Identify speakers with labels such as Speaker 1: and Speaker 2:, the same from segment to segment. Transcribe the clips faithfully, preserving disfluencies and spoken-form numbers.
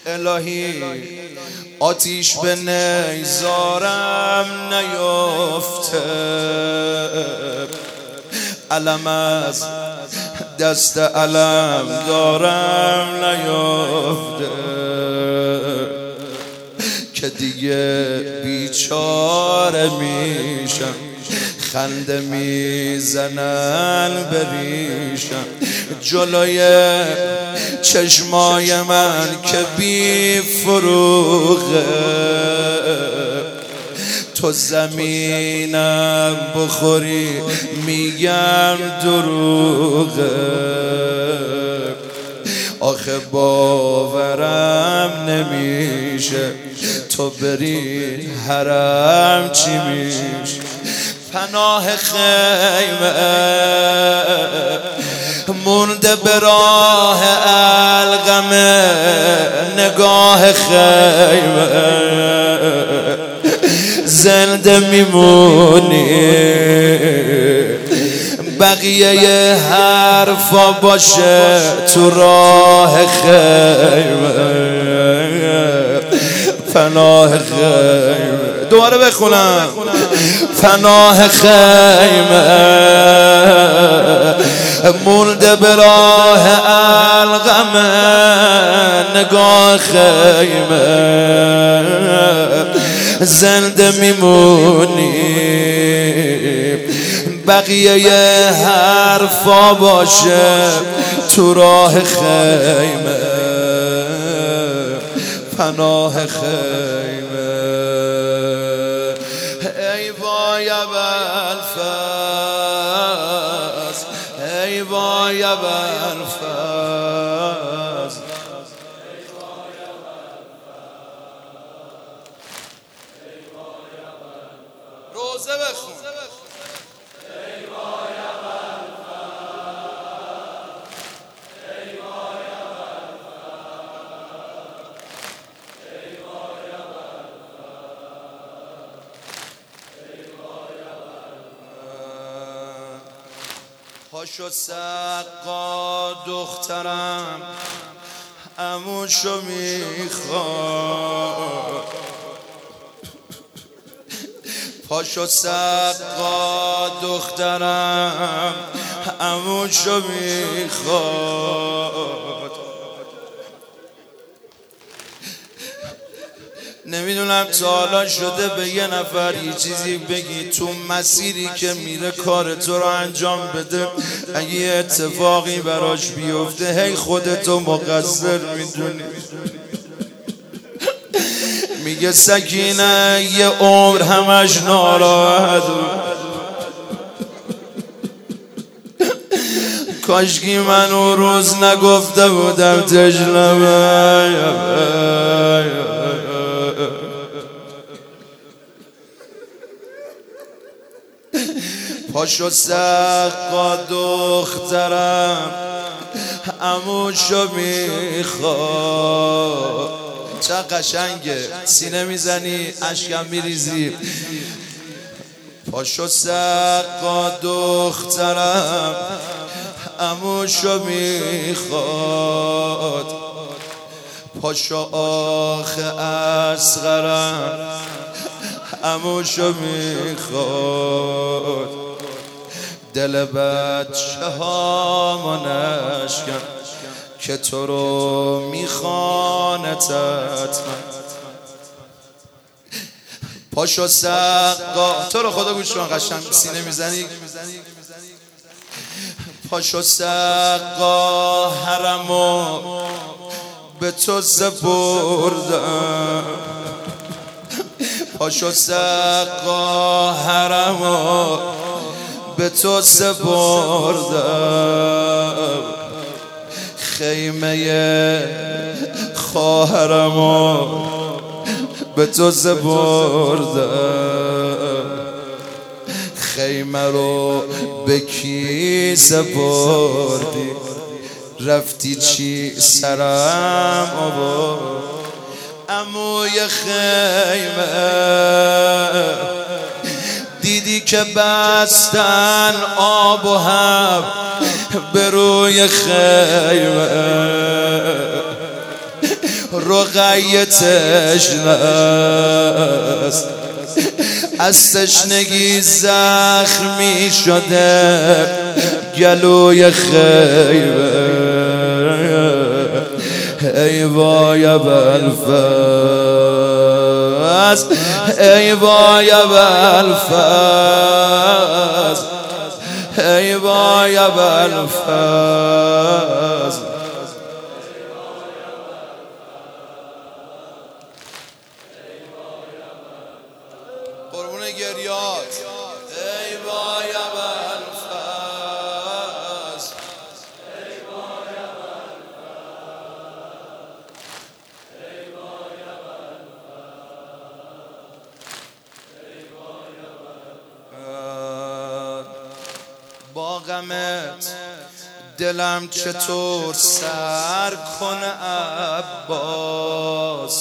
Speaker 1: الهی آتیش به نیزارم نیفته، علم از دست علم دارم نیفته، که دیگه بیچاره میشم، خنده میزنن بریشم جلوی چشمای من که بی فروغه. تو زمینم بخوری میگم دروغه، آخه باورم نمیشه تو بری حرم چی میشه. پناه خیمه مونده به راه القمه، نگاه خیمه زنده میمونی، بقیه حرفا باشه تو راه خیمه. پناه خیمه دوباره بخونم، پناه خیمه مونده به راه القمه، نگاه خیمه زنده میمونی، بقیه حرفا باشه تو راه خیمه. پناه خیمه ای وای ابوالفضل، ای وای ابوالفضل، روزه بخون. پاشو سقا دخترم عموشو میخواد، پاشو سقا دخترم عموشو میخواد. نمیدونم تا حالا شده به یه نفر یه چیزی بگی تو مسیری که میره کار تو رو انجام بده، اگه یه اتفاقی براش بیفته هی خودتو مقصر میدونی. میگه سکینه یه عمر همش ناراحت، کاشکی من اون روز نگفته بودم تجربه. پاشو سقا دخترم عموشو میخواد. چه قشنگه، سینه میزنی اشکم میریزی. پاشو سقا دخترم عموشو میخواد، پاشو آخ اصغرم عموشو میخواد. دل بچه ها منشکن که تو رو میخوانتت. پاشو سقا، تو رو خدا گوش کن قشنگ سینه میزنی. پاشو سقا حرمو به تو سپردم، پاشو سقا حرمو به تو سپردم، خیمه خواهرمو به تو سپردم، خیمه رو به کی سپردی؟ رفتی چی سرم آورد؟ عموی خیمه دیدی که بستن آب و هم به روی خیمه، رقیه تشنه است، از تشنگی زخمی شده گلوی خیبه. ای وای ابوالفضل، ای وای ابوالفضل، ای وای ابوالفضل. قربون گریات. ای وای ابوالفضل، ای وای ابوالفضل، ای وای ابوالفضل. با غمت دلم چطور سر کنه عباس،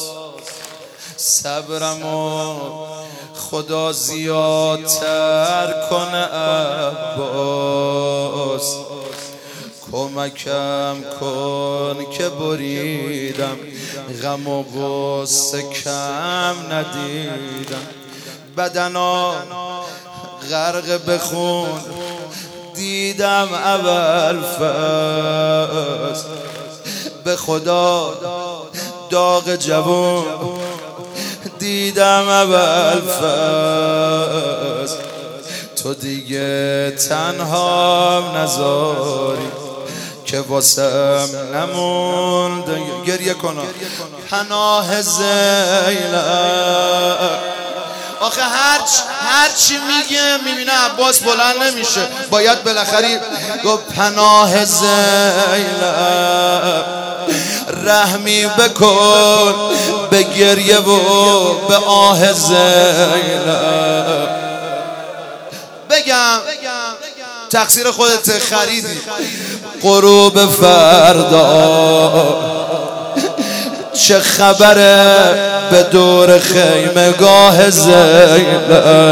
Speaker 1: صبرمو خدا زیادتر کنه عباس. کمکم کن که بریدم غم و غصه کم ندیدم، بدنا غرق بخون دیدم ابوالفضل. به خدا داغ جوون دیدم ابوالفضل. تو دیگه تنها نذاری که واسم نموند. گریه کنم پناه زینب. آخه هرچ هرچی میگه میبینه عباس بلند نمیشه، باید بالاخره گفت پناه زینب، رحمی بکن به گریه و به آه زینب. بگم تقصیر خودت، خریدی غروب فردا چه خبره به دور خیمه گاه زینب.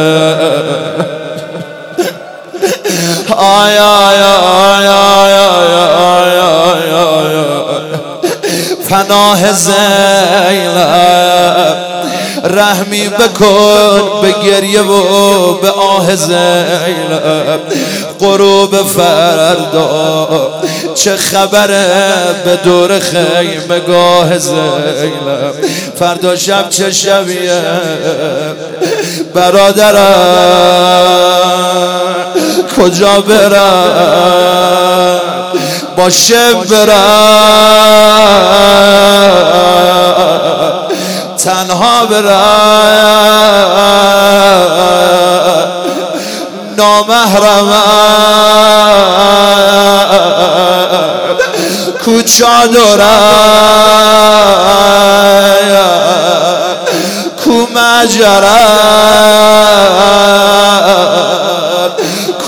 Speaker 1: آی آی آی آی آی آی آی پناه زینب، رحمی بکن به گریه و به آه زینب. غروب فردا چه خبره به دور خیمه گاه زینب. فردا شب چه شبیه برادرم، کجا برم با شب برم، تنها برم، نامحرمم کو چادرم کو مجرم کو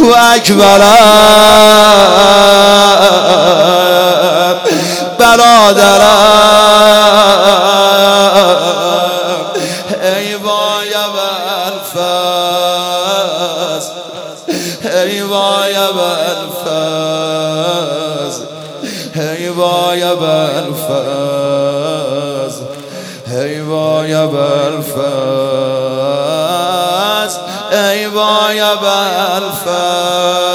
Speaker 1: اکبرم برادرم. ای وای ابوالفضل، ای وای ابوالفضل، ای وای ابوالفضل، ای وای ابوالفضل، ای وای ابوالفضل.